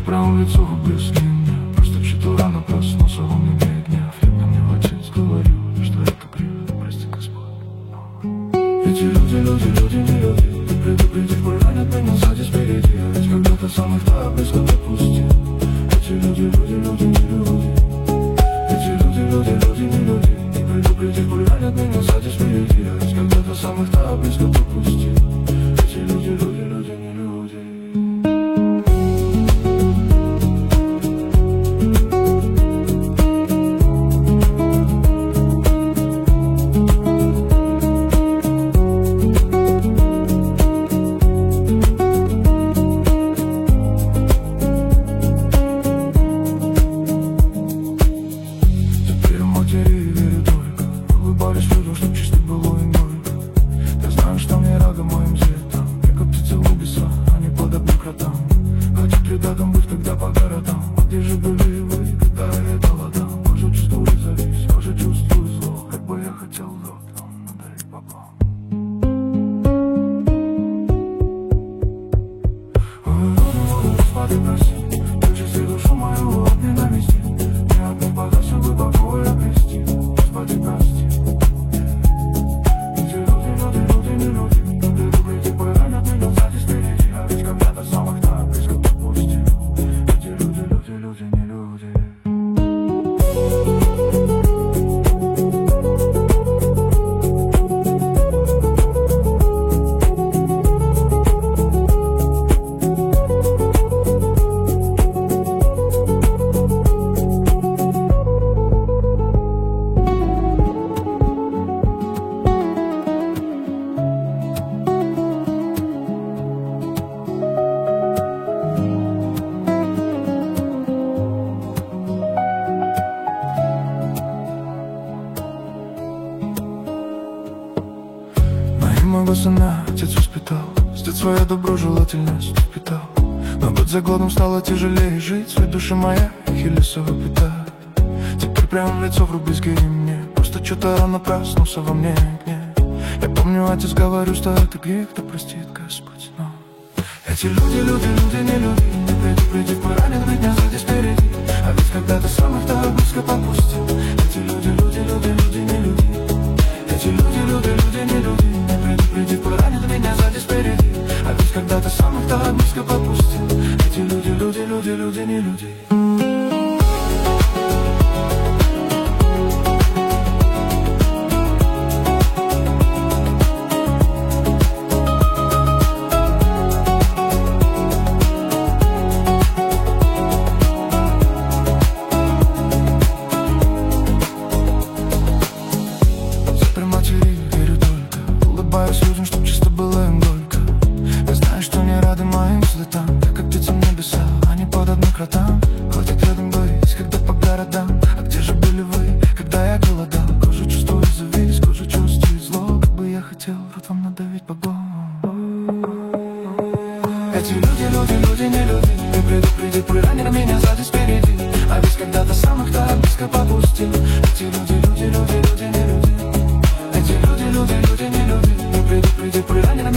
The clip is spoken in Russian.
прямо в лицо близкий мне. Просто читал рано, проснулся, он не имеет гнев. Я на него отец говорю, что это криво, прости Господь. Эти люди не люди. Ты предупреди, поранят меня сзади спереди. А ведь когда-то сам их так близко допустил. Эти люди не люди. Эти люди не люди. Ты предупреди, поранят меня сзади спереди. А ведь когда-то сам их так близко допустил. Эти люди не люди. Рядом быть, когда по городам. Где же были вы, когда я голодал? Кожу чувствую зависть, кожу чувствую зло. Как бы я хотел золотом надарить баблом. Господи, прости, вычисти душу мою от ненависти. Не от неподачи бы покой обрести. Господи, прости. Эти люди не люди. Ты любите, поранят меня сзади спереди. А ведь когда-то самых так близко допустил. Эти люди не люди. Моего сына отец воспитал, с детства я доброжелательность впитал. Но год за годом стало тяжелее жить, свой душа моя ахиллесова пята. Теперь прямо в лицо врубись, гири мне. Просто что-то рано проснулся во мне гнев. Я помню, отец говорю, что это грех, да простит Господь. Но эти люди не люди. Ты предупреди, поранят меня сзади спереди. А ведь когда-то сам их так близко попустил. Эти люди не люди. Эти люди не люди. Предупреди, поранит меня сзади спереди. А ведь когда-то сам их так близко попустил. Эти люди не люди. Улыбаюсь людям, чтоб чисто было им горько. Я знаю, что не рады моим взлетам. Я как птица в небеса, а не под одной кротам. Хватит рядом быть, когда по городам. А где же были вы, когда я голодал? Кожу чувствую зависть, кожу чувствую зло. Как бы я хотел рот вам надавить по голову. Эти люди не люди. Ты предупреди, поранят меня сзади спереди. А ведь когда-то сам их так близко попустил. Эти люди не люди. Эти люди не люди. Ты предупреди, поранят